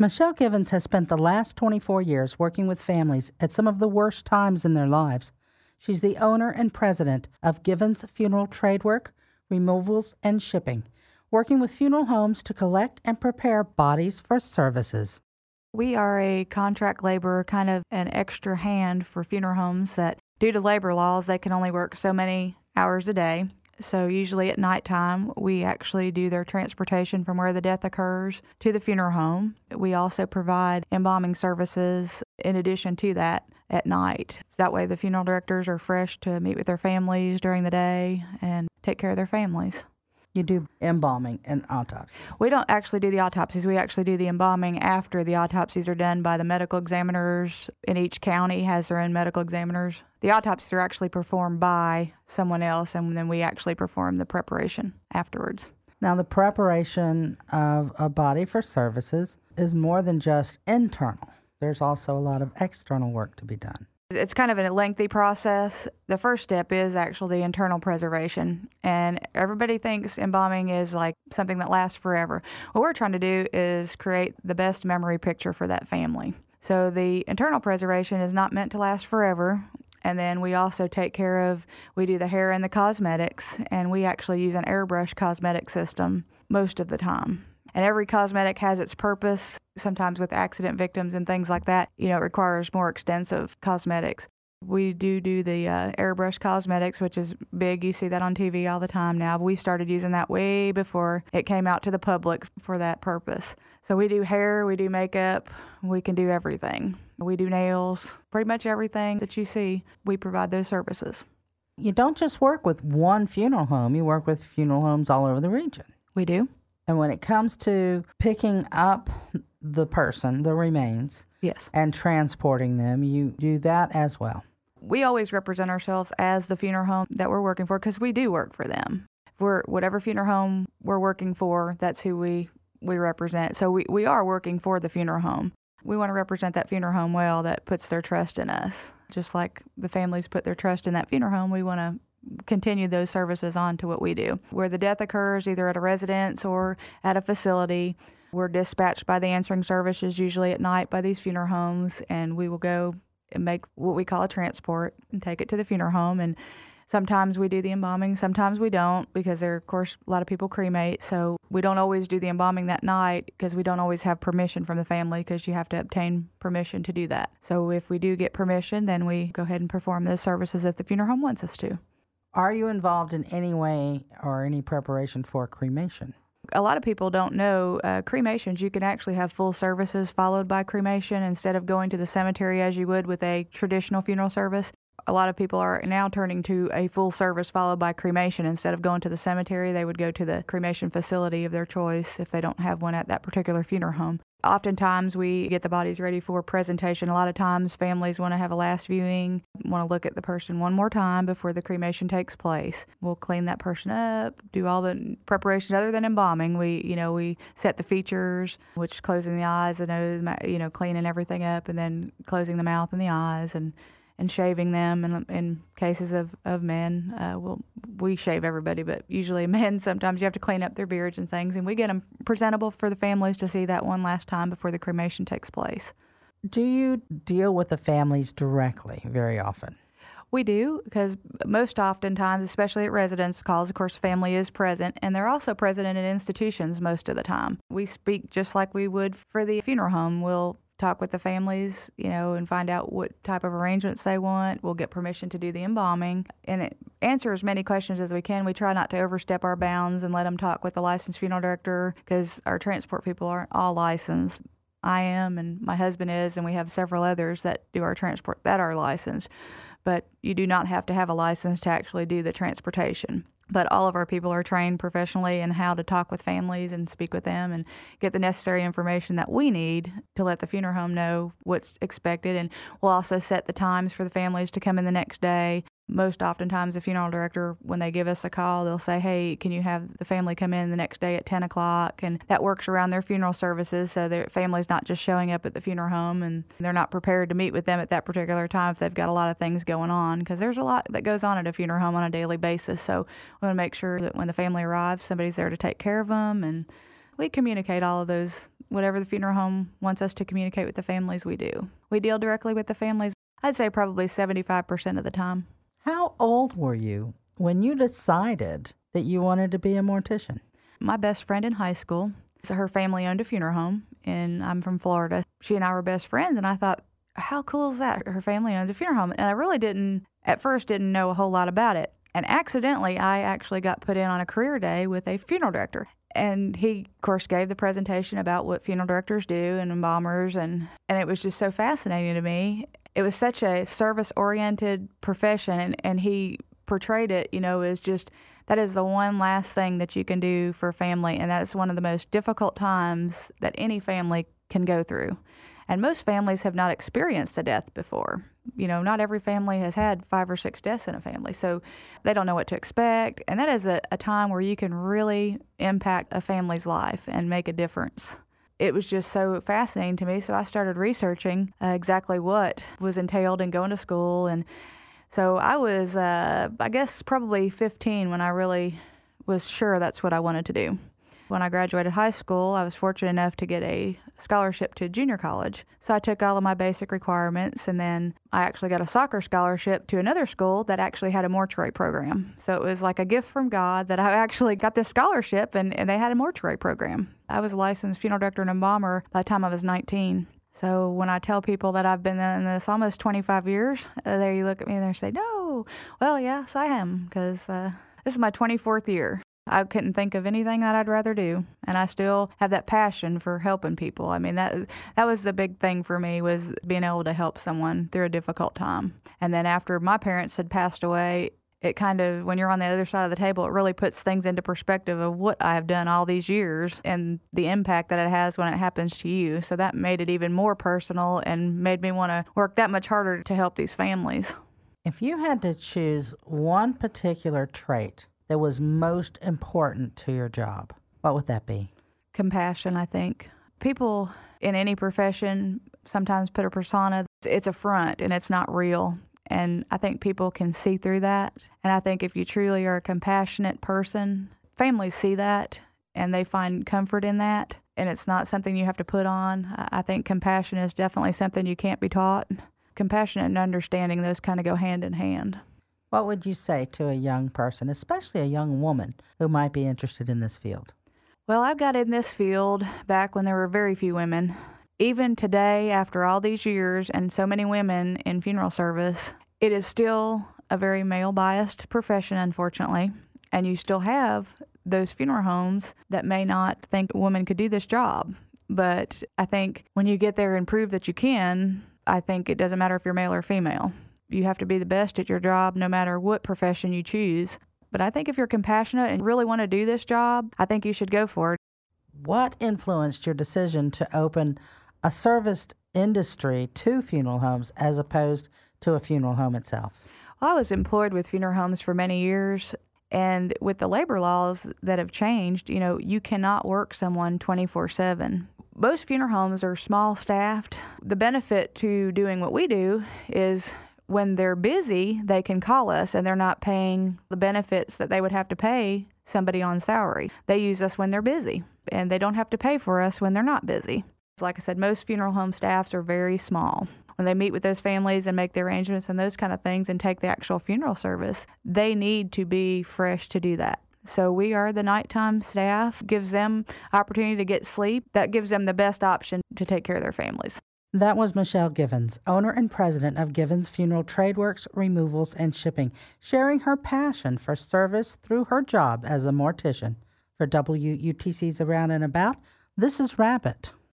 Michelle Givens has spent the last 24 years working with families at some of the worst times in their lives. She's the owner and president of Givens Funeral Trade Work, Removals, and Shipping, working with funeral homes to collect and prepare bodies for services. We are a contract laborer, kind of an extra hand for funeral homes that, due to labor laws, they can only work so many hours a day. So usually at nighttime, we actually do their transportation from where the death occurs to the funeral home. We also provide embalming services in addition to that at night. That way the funeral directors are fresh to meet with their families during the day and take care of their families. You do embalming and autopsies. We don't actually do the autopsies. We actually do the embalming after the autopsies are done by the medical examiners. And each county has their own medical examiners. The autopsies are actually performed by someone else, and then we actually perform the preparation afterwards. Now, the preparation of a body for services is more than just internal. There's also a lot of external work to be done. It's kind of a lengthy process. The first step is actually the internal preservation. And everybody thinks embalming is like something that lasts forever. What we're trying to do is create the best memory picture for that family. So the internal preservation is not meant to last forever. And then we also we do the hair and the cosmetics, and we actually use an airbrush cosmetic system most of the time. And every cosmetic has its purpose. Sometimes with accident victims and things like that, it requires more extensive cosmetics. We do the airbrush cosmetics, which is big. You see that on TV all the time now. But we started using that way before it came out to the public for that purpose. So we do hair, we do makeup, we can do everything. We do nails, pretty much everything that you see, we provide those services. You don't just work with one funeral home, you work with funeral homes all over the region. We do. And when it comes to picking up the person, the remains, yes, and transporting them, you do that as well. We always represent ourselves as the funeral home that we're working for because we do work for them. Whatever funeral home we're working for, that's who we represent. So we are working for the funeral home. We want to represent that funeral home well that puts their trust in us. Just like the families put their trust in that funeral home, we want to continue those services on to what we do. Where the death occurs, either at a residence or at a facility, we're dispatched by the answering services, usually at night by these funeral homes, and we will go and make what we call a transport and take it to the funeral home. And sometimes we do the embalming, sometimes we don't, because there, of course, a lot of people cremate. So we don't always do the embalming that night because we don't always have permission from the family because you have to obtain permission to do that. So if we do get permission, then we go ahead and perform those services if the funeral home wants us to. Are you involved in any way or any preparation for cremation? A lot of people don't know cremations. You can actually have full services followed by cremation instead of going to the cemetery as you would with a traditional funeral service. A lot of people are now turning to a full service followed by cremation. Instead of going to the cemetery, they would go to the cremation facility of their choice if they don't have one at that particular funeral home. Oftentimes, we get the bodies ready for presentation. A lot of times, families want to have a last viewing, want to look at the person one more time before the cremation takes place. We'll clean that person up, do all the preparation other than embalming. We set the features, which is closing the eyes, the nose, cleaning everything up, and then closing the mouth and the eyes, and shaving them. And in cases of men, we shave everybody, but usually men, sometimes you have to clean up their beards and things, and we get them presentable for the families to see that one last time before the cremation takes place. Do you deal with the families directly very often? We do, because most oftentimes, especially at residence calls, of course, family is present, and they're also present in institutions most of the time. We speak just like we would for the funeral home. We'll talk with the families, and find out what type of arrangements they want. We'll get permission to do the embalming and answer as many questions as we can. We try not to overstep our bounds and let them talk with the licensed funeral director because our transport people aren't all licensed. I am, and my husband is, and we have several others that do our transport that are licensed. But you do not have to have a license to actually do the transportation. But all of our people are trained professionally in how to talk with families and speak with them and get the necessary information that we need to let the funeral home know what's expected. And we'll also set the times for the families to come in the next day. Most oftentimes, the funeral director, when they give us a call, they'll say, hey, can you have the family come in the next day at 10 o'clock? And that works around their funeral services, so their family's not just showing up at the funeral home, and they're not prepared to meet with them at that particular time if they've got a lot of things going on, because there's a lot that goes on at a funeral home on a daily basis. So we want to make sure that when the family arrives, somebody's there to take care of them, and we communicate all of those whatever the funeral home wants us to communicate with the families, we do. We deal directly with the families, I'd say probably 75% of the time. How old were you when you decided that you wanted to be a mortician? My best friend in high school, so her family owned a funeral home, and I'm from Florida. She and I were best friends, and I thought, how cool is that? Her family owns a funeral home. And I really at first didn't know a whole lot about it. And accidentally, I actually got put in on a career day with a funeral director. And he, of course, gave the presentation about what funeral directors do and embalmers, and it was just so fascinating to me. It was such a service-oriented profession, and he portrayed it, as just, that is the one last thing that you can do for a family, and that's one of the most difficult times that any family can go through. And most families have not experienced a death before. Not every family has had 5 or 6 deaths in a family, so they don't know what to expect. And that is a time where you can really impact a family's life and make a difference. It was just so fascinating to me, so I started researching exactly what was entailed in going to school. And so I was, I guess, probably 15 when I really was sure that's what I wanted to do. When I graduated high school, I was fortunate enough to get a scholarship to junior college. So I took all of my basic requirements, and then I actually got a soccer scholarship to another school that actually had a mortuary program. So it was like a gift from God that I actually got this scholarship, and they had a mortuary program. I was a licensed funeral director and embalmer by the time I was 19. So when I tell people that I've been in this almost 25 years, they look at me and they say, no. Well, yes, I am, because this is my 24th year. I couldn't think of anything that I'd rather do, and I still have that passion for helping people. I mean, that was the big thing for me, was being able to help someone through a difficult time. And then after my parents had passed away, it kind of, when you're on the other side of the table, it really puts things into perspective of what I have done all these years and the impact that it has when it happens to you. So that made it even more personal and made me want to work that much harder to help these families. If you had to choose one particular trait that was most important to your job, what would that be? Compassion, I think. People in any profession sometimes put a persona. It's a front, and it's not real. And I think people can see through that. And I think if you truly are a compassionate person, families see that, and they find comfort in that. And it's not something you have to put on. I think compassion is definitely something you can't be taught. Compassion and understanding, those kind of go hand in hand. What would you say to a young person, especially a young woman, who might be interested in this field? Well, I got in this field back when there were very few women. Even today, after all these years and so many women in funeral service, it is still a very male-biased profession, unfortunately. And you still have those funeral homes that may not think a woman could do this job. But I think when you get there and prove that you can, I think it doesn't matter if you're male or female. You have to be the best at your job no matter what profession you choose. But I think if you're compassionate and really want to do this job, I think you should go for it. What influenced your decision to open a serviced industry to funeral homes as opposed to a funeral home itself? Well, I was employed with funeral homes for many years, and with the labor laws that have changed, you cannot work someone 24/7. Most funeral homes are small staffed. The benefit to doing what we do is when they're busy, they can call us and they're not paying the benefits that they would have to pay somebody on salary. They use us when they're busy, and they don't have to pay for us when they're not busy. Like I said, most funeral home staffs are very small. When they meet with those families and make the arrangements and those kind of things and take the actual funeral service, they need to be fresh to do that. So we are the nighttime staff, gives them opportunity to get sleep. That gives them the best option to take care of their families. That was Michelle Givens, owner and president of Givens Funeral Tradeworks, Removals, and Shipping, sharing her passion for service through her job as a mortician. For WUTC's Around and About, this is Rabbit.